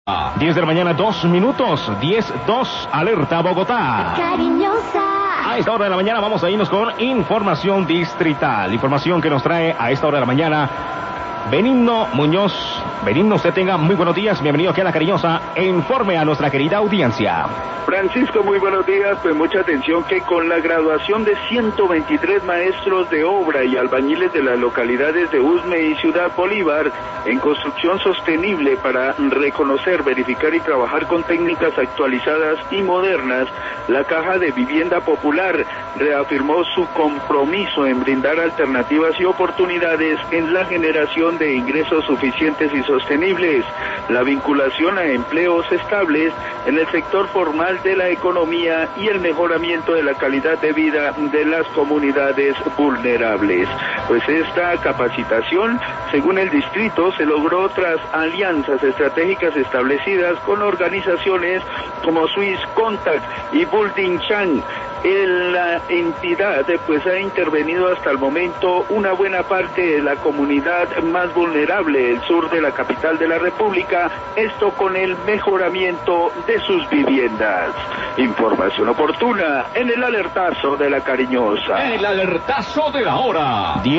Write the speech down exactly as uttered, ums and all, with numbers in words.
diez de la mañana, dos minutos, diez dos, alerta Bogotá. Cariñosa. A esta hora de la mañana vamos a irnos con información distrital, información que nos trae a esta hora de la mañana Benigno Muñoz. Benigno, usted tenga muy buenos días, bienvenido aquí a La Cariñosa, e informe a nuestra querida audiencia. Francisco, muy buenos días. Pues mucha atención que con la graduación de ciento veintitrés maestros de obra y albañiles de las localidades de Usme y Ciudad Bolívar en construcción sostenible para reconocer, verificar y trabajar con técnicas actualizadas y modernas, la Caja de Vivienda Popular reafirmó su compromiso en brindar alternativas y oportunidades en la generación de ingresos suficientes y sostenibles, la vinculación a empleos estables en el sector formal de la economía y el mejoramiento de la calidad de vida de las comunidades vulnerables. Pues esta capacitación, según el distrito, se logró tras alianzas estratégicas establecidas con organizaciones como Swiss Contact y Building Chan. La entidad pues ha intervenido hasta el momento una buena parte de la comunidad más vulnerable del sur de la capital de la República, esto con el mejoramiento de sus viviendas. Información oportuna en el alertazo de La Cariñosa. El alertazo de la hora.